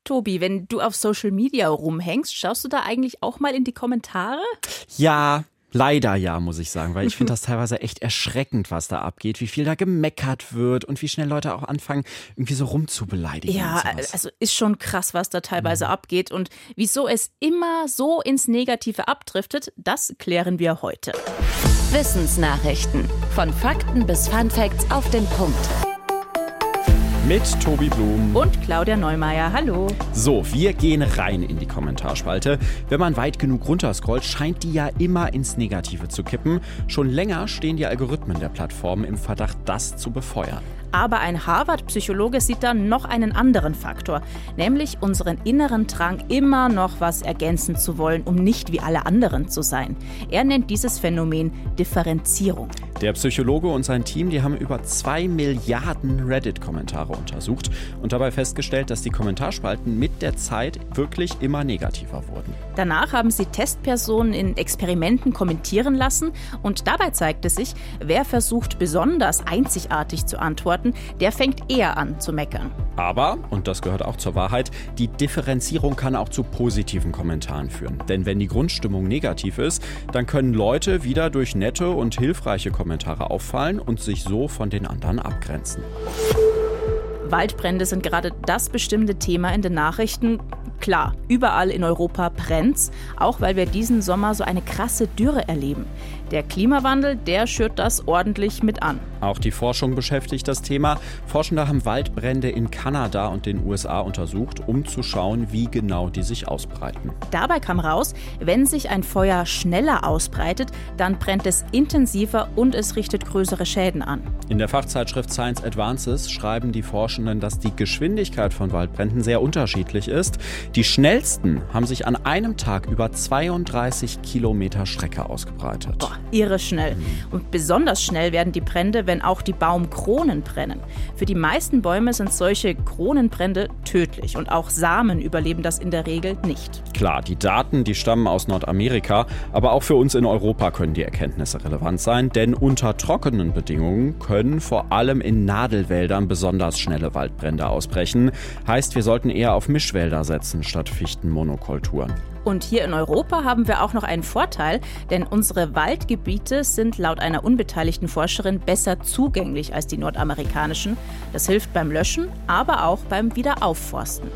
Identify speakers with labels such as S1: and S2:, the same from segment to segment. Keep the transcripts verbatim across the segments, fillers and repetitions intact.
S1: Tobi, wenn du auf Social Media rumhängst, schaust du da eigentlich auch mal in die Kommentare?
S2: Ja, leider ja, muss ich sagen, weil ich finde das teilweise echt erschreckend, was da abgeht, wie viel da gemeckert wird und wie schnell Leute auch anfangen, irgendwie so rumzubeleidigen.
S1: Ja, also ist schon krass, was da teilweise mhm. abgeht und wieso es immer so ins Negative abdriftet, das klären wir heute.
S3: Wissensnachrichten. Von Fakten bis Funfacts auf den Punkt.
S2: Mit Tobi Blum
S1: und Claudia Neumeier. Hallo.
S2: So, wir gehen rein in die Kommentarspalte. Wenn man weit genug runterscrollt, scheint die ja immer ins Negative zu kippen. Schon länger stehen die Algorithmen der Plattformen im Verdacht, das zu befeuern.
S1: Aber ein Harvard-Psychologe sieht da noch einen anderen Faktor, nämlich unseren inneren Drang, immer noch was ergänzen zu wollen, um nicht wie alle anderen zu sein. Er nennt dieses Phänomen Differenzierung.
S2: Der Psychologe und sein Team, die haben über zwei Milliarden Reddit-Kommentare untersucht und dabei festgestellt, dass die Kommentarspalten mit der Zeit wirklich immer negativer wurden.
S1: Danach haben sie Testpersonen in Experimenten kommentieren lassen und dabei zeigte sich, wer versucht, besonders einzigartig zu antworten, der fängt eher an zu meckern.
S2: Aber, und das gehört auch zur Wahrheit, die Differenzierung kann auch zu positiven Kommentaren führen. Denn wenn die Grundstimmung negativ ist, dann können Leute wieder durch nette und hilfreiche Kommentare auffallen und sich so von den anderen abgrenzen.
S1: Waldbrände sind gerade das bestimmte Thema in den Nachrichten. Klar, überall in Europa brennt's, auch weil wir diesen Sommer so eine krasse Dürre erleben. Der Klimawandel, der schürt das ordentlich mit an.
S2: Auch die Forschung beschäftigt das Thema. Forschende haben Waldbrände in Kanada und den U S A untersucht, um zu schauen, wie genau die sich ausbreiten.
S1: Dabei kam raus, wenn sich ein Feuer schneller ausbreitet, dann brennt es intensiver und es richtet größere Schäden an.
S2: In der Fachzeitschrift Science Advances schreiben die Forschenden, dass die Geschwindigkeit von Waldbränden sehr unterschiedlich ist. Die schnellsten haben sich an einem Tag über zweiunddreißig Kilometer Strecke ausgebreitet.
S1: Boah, irre schnell. Und besonders schnell werden die Brände, wenn auch die Baumkronen brennen. Für die meisten Bäume sind solche Kronenbrände tödlich und auch Samen überleben das in der Regel nicht.
S2: Klar, die Daten, die stammen aus Nordamerika, aber auch für uns in Europa können die Erkenntnisse relevant sein, denn unter trockenen Bedingungen können vor allem in Nadelwäldern besonders schnelle Waldbrände ausbrechen. Heißt, wir sollten eher auf Mischwälder setzen statt Fichtenmonokulturen.
S1: Und hier in Europa haben wir auch noch einen Vorteil, denn unsere Waldgebiete sind laut einer unbeteiligten Forscherin besser zugänglich als die nordamerikanischen. Das hilft beim Löschen, aber auch beim Wiederaufforsten.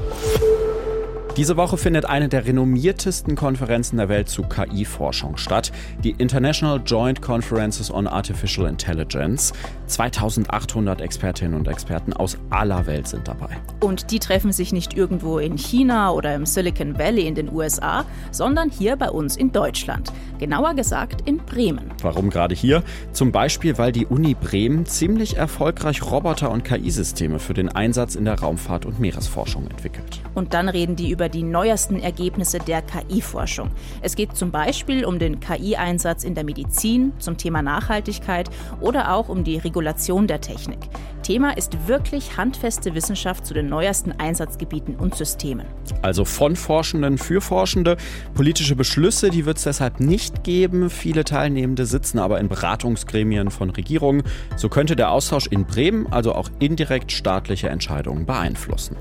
S2: Diese Woche findet eine der renommiertesten Konferenzen der Welt zu K I-Forschung statt, die International Joint Conferences on Artificial Intelligence. zweitausendachthundert Expertinnen und Experten aus aller Welt sind dabei.
S1: Und die treffen sich nicht irgendwo in China oder im Silicon Valley in den U S A, sondern hier bei uns in Deutschland. Genauer gesagt in Bremen.
S2: Warum gerade hier? Zum Beispiel, weil die Uni Bremen ziemlich erfolgreich Roboter- und K I-Systeme für den Einsatz in der Raumfahrt- und Meeresforschung entwickelt.
S1: Und dann reden die über die neuesten Ergebnisse der K I-Forschung. Es geht zum Beispiel um den K I-Einsatz in der Medizin, zum Thema Nachhaltigkeit oder auch um die Regulation der Technik. Thema ist wirklich handfeste Wissenschaft zu den neuesten Einsatzgebieten und Systemen.
S2: Also von Forschenden für Forschende. Politische Beschlüsse, die wird es deshalb nicht geben. Viele Teilnehmende sitzen aber in Beratungsgremien von Regierungen. So könnte der Austausch in Bremen also auch indirekt staatliche Entscheidungen beeinflussen.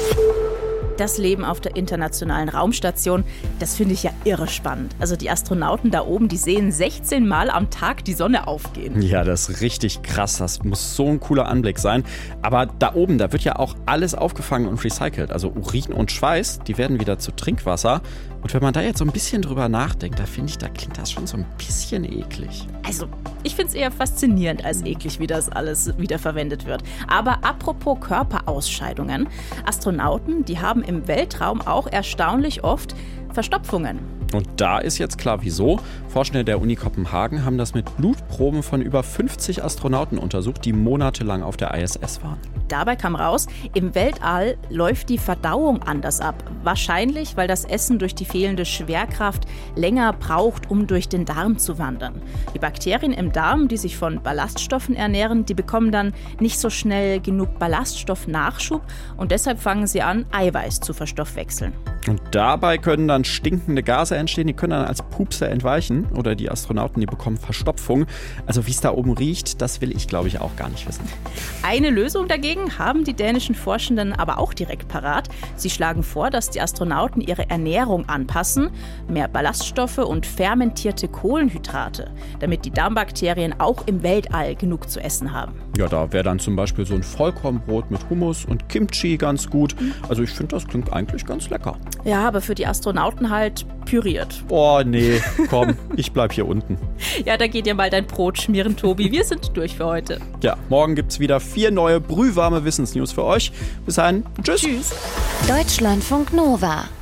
S1: Das Leben auf der internationalen Raumstation, das finde ich ja irre spannend. Also die Astronauten da oben, die sehen sechzehn Mal am Tag die Sonne aufgehen.
S2: Ja, das ist richtig krass. Das muss so ein cooler Anblick sein. Aber da oben, da wird ja auch alles aufgefangen und recycelt. Also Urin und Schweiß, die werden wieder zu Trinkwasser. Und wenn man da jetzt so ein bisschen drüber nachdenkt, da finde ich, da klingt das schon so ein bisschen eklig.
S1: Also, ich finde es eher faszinierend als eklig, wie das alles wiederverwendet wird. Aber apropos Körperausscheidungen, Astronauten, die haben im Weltraum auch erstaunlich oft Verstopfungen.
S2: Und da ist jetzt klar, wieso. Forschende der Uni Kopenhagen haben das mit Blutproben von über fünfzig Astronauten untersucht, die monatelang auf der I S S waren.
S1: Dabei kam raus, im Weltall läuft die Verdauung anders ab. Wahrscheinlich, weil das Essen durch die fehlende Schwerkraft länger braucht, um durch den Darm zu wandern. Die Bakterien im Darm, die sich von Ballaststoffen ernähren, die bekommen dann nicht so schnell genug Ballaststoffnachschub und deshalb fangen sie an, Eiweiß zu verstoffwechseln.
S2: Und dabei können dann stinkende Gase entstehen, die können dann als Pupse entweichen oder die Astronauten, die bekommen Verstopfung. Also wie es da oben riecht, das will ich, glaube ich, auch gar nicht wissen.
S1: Eine Lösung dagegen haben die dänischen Forschenden aber auch direkt parat. Sie schlagen vor, dass die Astronauten ihre Ernährung anpassen, mehr Ballaststoffe und fermentierte Kohlenhydrate, damit die Darmbakterien auch im Weltall genug zu essen haben.
S2: Ja, da wäre dann zum Beispiel so ein Vollkornbrot mit Hummus und Kimchi ganz gut. Also ich finde, das klingt eigentlich ganz lecker.
S1: Ja, aber für die Astronauten halt püriert.
S2: Oh nee, komm, ich bleib hier unten.
S1: Ja, da geht dir mal dein Brot schmieren, Tobi. Wir sind durch für heute.
S2: Ja, morgen gibt's wieder vier neue brühwarme Wissensnews für euch. Bis dahin, tschüss.
S1: Tschüss.
S3: Deutschlandfunk Nova.